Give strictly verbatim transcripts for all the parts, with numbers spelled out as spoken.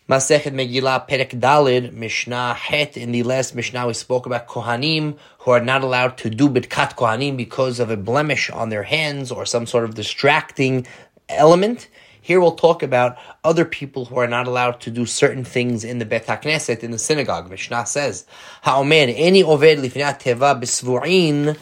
Masechet Megillah, Perek Dalid, Mishnah Het. In the last Mishnah, we spoke about Kohanim who are not allowed to do Bidkat Kohanim because of a blemish on their hands or some sort of distracting element. Here we'll talk about other people who are not allowed to do certain things in the Bet HaKnesset, in the synagogue. Mishnah says, Ha'omer, Eni oved lifnei teva b'svu'in,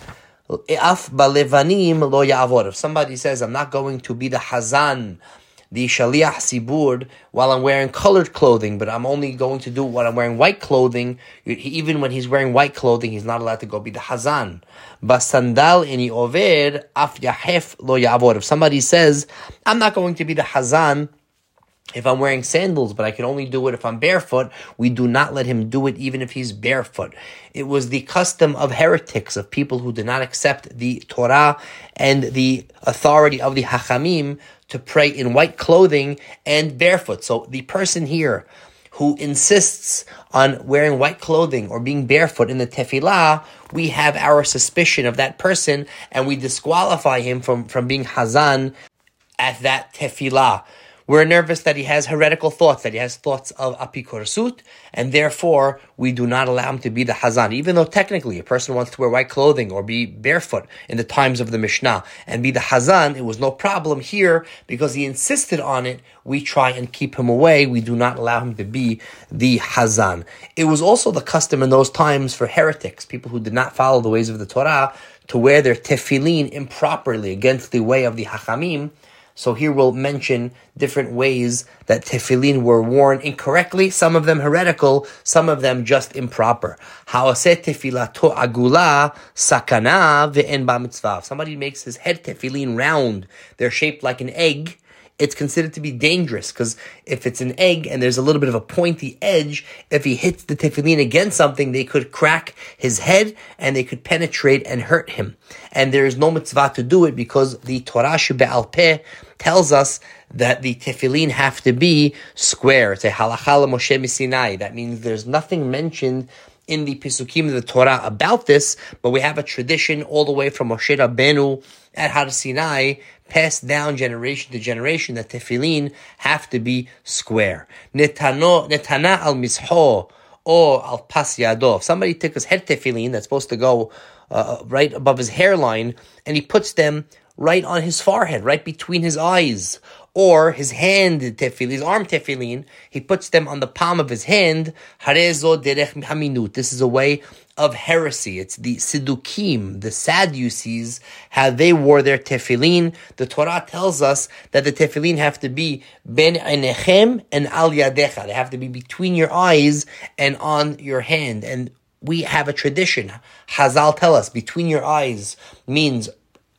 af balevanim lo ya'avod. If somebody says, I'm not going to be the Hazan, the Shaliach Sibur, while I'm wearing colored clothing, but I'm only going to do what I'm wearing white clothing. Even when he's wearing white clothing, he's not allowed to go be the Hazan. Basandal ini over af yahef lo ya'avod. If somebody says, I'm not going to be the Hazan if I'm wearing sandals, but I can only do it if I'm barefoot, we do not let him do it even if he's barefoot. It was the custom of heretics, of people who did not accept the Torah and the authority of the Hachamim, to pray in white clothing and barefoot. So the person here who insists on wearing white clothing or being barefoot in the tefillah, we have our suspicion of that person and we disqualify him from, from being Hazan at that tefillah. We're nervous that he has heretical thoughts, that he has thoughts of apikorsut, and therefore we do not allow him to be the Hazan. Even though technically a person wants to wear white clothing or be barefoot in the times of the Mishnah and be the Hazan, it was no problem here because he insisted on it. We try and keep him away. We do not allow him to be the Hazan. It was also the custom in those times for heretics, people who did not follow the ways of the Torah, to wear their tefillin improperly against the way of the Hachamim. So here we'll mention different ways that tefillin were worn incorrectly, some of them heretical, some of them just improper. Ha'aseh tefilato agula sakana ve'en ba mitzvah. If somebody makes his head tefillin round, they're shaped like an egg, it's considered to be dangerous, because if it's an egg and there's a little bit of a pointy edge, if he hits the tefillin against something, they could crack his head and they could penetrate and hurt him. And there is no mitzvah to do it because the Torah shebe'al peh tells us that the tefillin have to be square. It's a halacha Moshe Sinai. That means there's nothing mentioned in the Pisukim of the Torah about this, but we have a tradition all the way from Moshe Rabbeinu at Har Sinai, passed down generation to generation, that tefillin have to be square. Netano, netana al misho or al pas yado. If somebody took his head tefillin that's supposed to go uh, right above his hairline, and he puts them right on his forehead, right between his eyes, or his hand tefillin, his arm tefillin, he puts them on the palm of his hand. Harezo derech haminut. This is a way of heresy. It's the Siddukim, the Sadducees, how they wore their tefillin. The Torah tells us that the tefillin have to be ben einechem and al yadecha. They have to be between your eyes and on your hand. And we have a tradition. Hazal tell us between your eyes means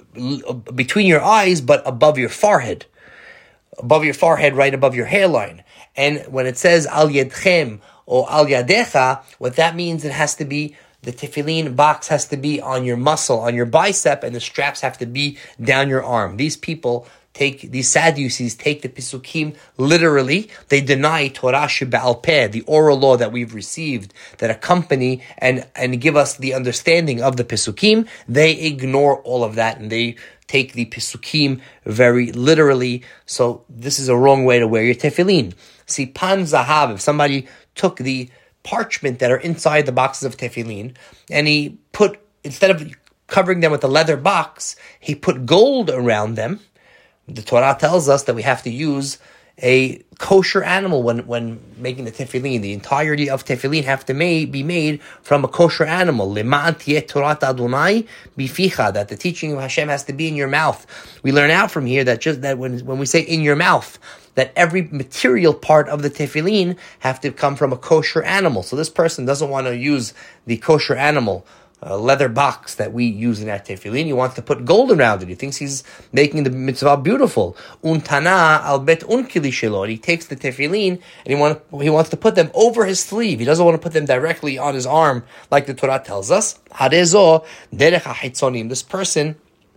between your eyes, but above your forehead. Above your forehead, right above your hairline. And when it says al yedchem or al yadecha, what that means, it has to be, the tefillin box has to be on your muscle, on your bicep, and the straps have to be down your arm. These people take, these Sadducees take the Pisukim literally. They deny Torah shebe'al peh, the oral law that we've received that accompany and, and give us the understanding of the Pisukim. They ignore all of that and they take the Pisukim very literally. So this is a wrong way to wear your tefillin. See, pan zahav, if somebody took the parchment that are inside the boxes of tefillin and he put, instead of covering them with a leather box, he put gold around them. The Torah tells us that we have to use a kosher animal when, when making the tefillin. The entirety of tefillin have to made, be made from a kosher animal. Le'ma'an tieh Torat Adonai bificha, that the teaching of Hashem has to be in your mouth. We learn out from here that just that when, when we say in your mouth, that every material part of the tefillin have to come from a kosher animal. So this person doesn't want to use the kosher animal a leather box that we use in our tefillin. He wants to put gold around it. He thinks he's making the mitzvah beautiful. Untana al bet unkili shelo. He takes the tefillin and he, want, he wants to put them over his sleeve. He doesn't want to put them directly on his arm like the Torah tells us. Harezo derech ha'chitzonim. This person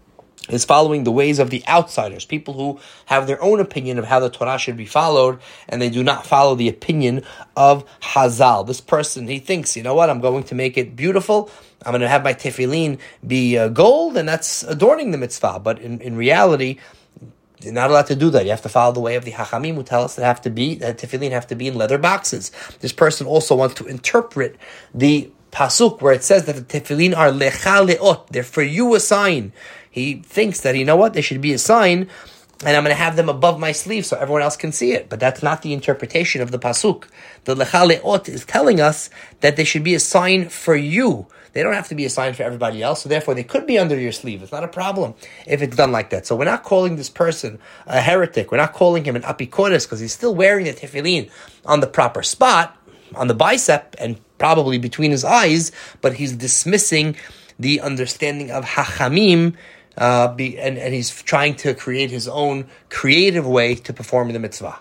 is following the ways of the outsiders, people who have their own opinion of how the Torah should be followed, and they do not follow the opinion of Hazal. This person, he thinks, you know what, I'm going to make it beautiful, I'm going to have my tefillin be uh, gold, and that's adorning the mitzvah. But in, in reality, You're not allowed to do that. You have to follow the way of the Hachamim, who tell us that have to be that tefillin have to be in leather boxes. This person also wants to interpret the pasuk where it says that the tefillin are lecha leot. They're for you a sign. He thinks that, you know what, they should be a sign, and I'm going to have them above my sleeve so everyone else can see it. But that's not the interpretation of the pasuk. The lecha leot is telling us that they should be a sign for you. They don't have to be a sign for everybody else, so therefore they could be under your sleeve. It's not a problem if it's done like that. So we're not calling this person a heretic. We're not calling him an apikoros because he's still wearing the tefillin on the proper spot, on the bicep, and probably between his eyes, but he's dismissing the understanding of hachamim, uh, be, and, and he's trying to create his own creative way to perform the mitzvah.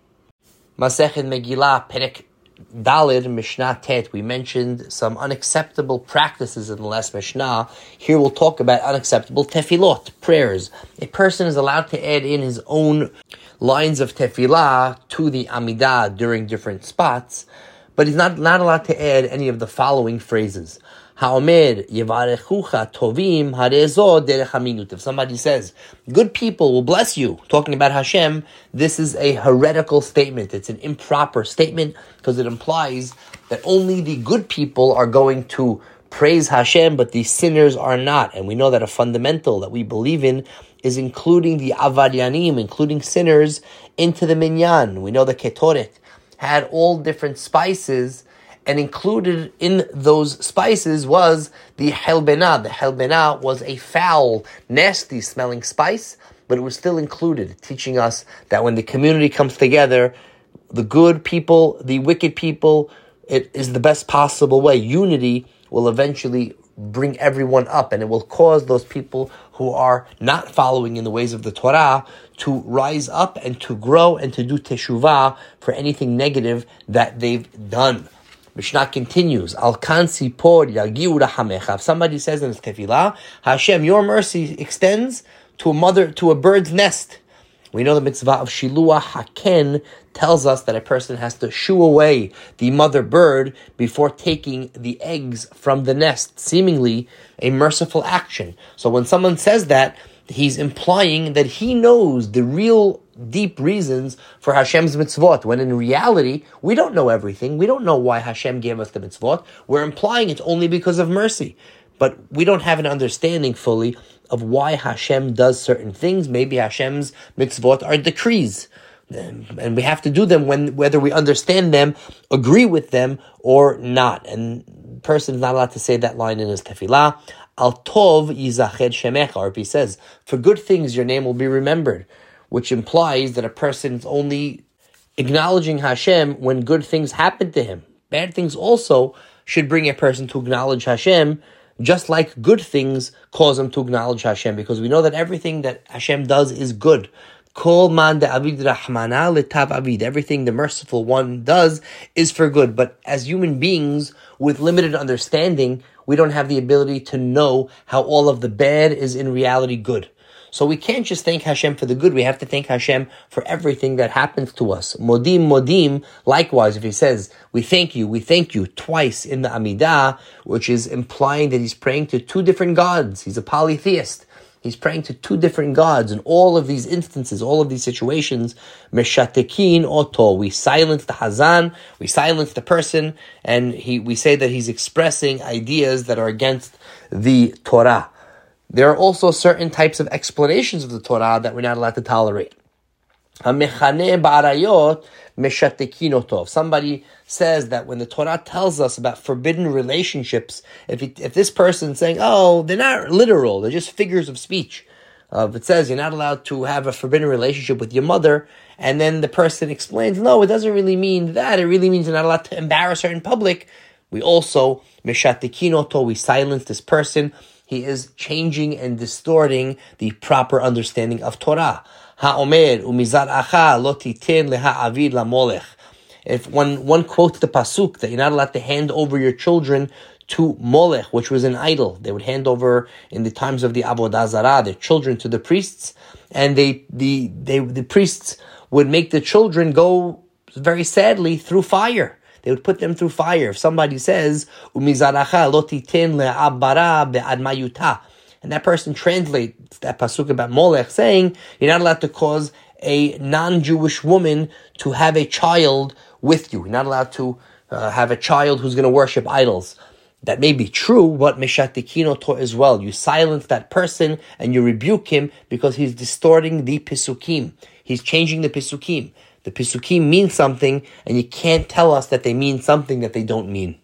Masechet Megillah, Perek Dalid, Mishnah Tet. We mentioned some unacceptable practices in the last Mishnah. Here we'll talk about unacceptable tefillot, prayers. A person is allowed to add in his own lines of tefillah to the Amidah during different spots, but he's not, not allowed to add any of the following phrases. Ha'omer yevarechucha tovim harezo derech haminut. If somebody says, good people will bless you, talking about Hashem, this is a heretical statement. It's an improper statement because it implies that only the good people are going to praise Hashem, but the sinners are not. And we know that a fundamental that we believe in is including the avaryanim, including sinners, into the minyan. We know the ketoret had all different spices, and included in those spices was the helbena. The helbena was a foul, nasty smelling spice, but it was still included, teaching us that when the community comes together, the good people, the wicked people, it is the best possible way. Unity will eventually bring everyone up, and it will cause those people who are not following in the ways of the Torah to rise up and to grow and to do teshuvah for anything negative that they've done. Mishnah continues, Al kan sipor yagiu rahamecha. If somebody says in his tefillah, Hashem, your mercy extends to a mother, to a bird's nest. We know the mitzvah of Shiluah Haken tells us that a person has to shoo away the mother bird before taking the eggs from the nest, seemingly a merciful action. So when someone says that, he's implying that he knows the real deep reasons for Hashem's mitzvot, when in reality, we don't know everything. We don't know why Hashem gave us the mitzvot. We're implying it's only because of mercy. But we don't have an understanding fully of why Hashem does certain things. Maybe Hashem's mitzvot are decrees, and we have to do them when whether we understand them, agree with them, or not. And the person is not allowed to say that line in his tefillah. Al tov yizached shemecha, or if he says, for good things your name will be remembered, which implies that a person is only acknowledging Hashem when good things happen to him. Bad things also should bring a person to acknowledge Hashem, just like good things cause him to acknowledge Hashem, because we know that everything that Hashem does is good. Kol man de'avid rahmana letav avid. Everything the merciful one does is for good. But as human beings with limited understanding, we don't have the ability to know how all of the bad is in reality good. So we can't just thank Hashem for the good. We have to thank Hashem for everything that happens to us. Modim, modim. Likewise, if he says, we thank you, we thank you twice in the Amidah, which is implying that he's praying to two different gods. He's a polytheist. He's praying to two different gods. In all of these instances, all of these situations, meshatekin oto. We silence the hazan, we silence the person, and he we say that he's expressing ideas that are against the Torah. There are also certain types of explanations of the Torah that we're not allowed to tolerate. If somebody says that when the Torah tells us about forbidden relationships, if he, if this person's saying, oh, they're not literal, they're just figures of speech. Uh, if it says you're not allowed to have a forbidden relationship with your mother, and then the person explains, no, it doesn't really mean that, it really means you're not allowed to embarrass her in public, we also, meshatekinoto, we silence this person. He is changing and distorting the proper understanding of Torah. Ha'omer umizar acha lo titen leha-avid lamolech. If one, one quotes the pasuk that you're not allowed to hand over your children to Molech, which was an idol. They would hand over, in the times of the Avodah Zarah, their children to the priests, and they the they the priests would make the children go very sadly through fire. They would put them through fire. If somebody says, "Umizaracha lo titen le'abara be'ad mayuta," and that person translates that pasuk about Molech, saying you're not allowed to cause a non-Jewish woman to have a child with you. You're not allowed to uh, have a child who's going to worship idols. That may be true, but Mishatikino taught as well. You silence that person and you rebuke him because he's distorting the Pisukim. He's changing the Pisukim. The Pisukim mean something, and you can't tell us that they mean something that they don't mean.